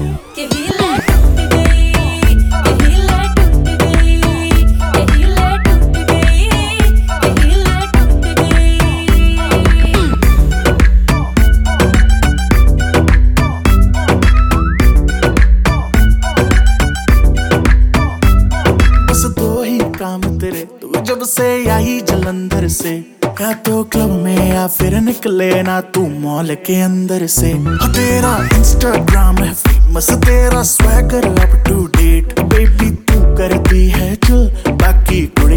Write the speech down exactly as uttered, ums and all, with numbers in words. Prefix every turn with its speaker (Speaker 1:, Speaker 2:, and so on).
Speaker 1: काम तेरे तू जब से आई जलंधर से, या तो क्लब में या फिर निकले ना तू मॉल के अंदर से। हाँ तेरा इंस्टाग्राम है फेमस, तेरा swagger up to date, baby तू करती है चिल, बाकी कुड़ी